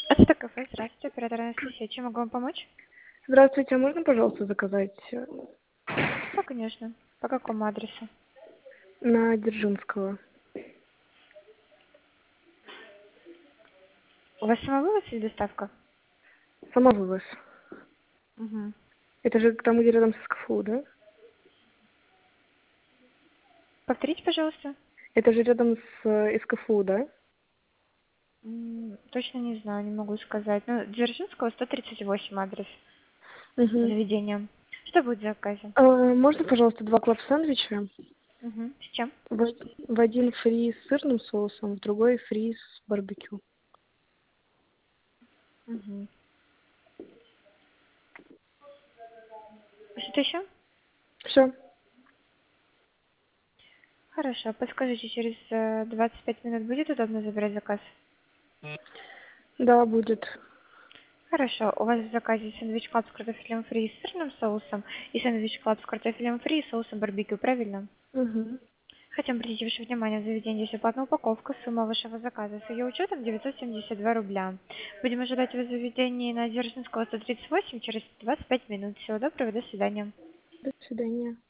Это кафе. Здравствуйте, оператор Анастасия. Чем могу вам помочь? Здравствуйте, а можно, пожалуйста, заказать Да, конечно. По какому адресу? на Дзержинского? У вас самовывоз или доставка? Самовывоз. Угу. Это же там, где рядом с СКФУ, да? Повторите, пожалуйста. Это же рядом с СКФУ, да? Точно не знаю, не могу сказать. Ну, Дзержинского, 138 адрес Угу. заведения. Что будет в заказе? Можно, пожалуйста, 2 клаб-сэндвича? Угу. С чем? В один фри с сырным соусом, в другой фри с барбекю. Угу. Что-то еще? Все. Хорошо. Подскажите, через 25 минут будет удобно забрать заказ? Да, будет. Хорошо. У вас в заказе сэндвич клаб с картофелем фри и сырным соусом и сэндвич клаб с картофелем фри и соусом барбекю, правильно? Угу. Хотим обратить ваше внимание, в заведении есть бесплатная упаковка, сумма вашего заказа с ее учетом 972 рубля. Будем ожидать вас в заведении на Дзержинского 138 через 25 минут. Всего доброго, до свидания. До свидания.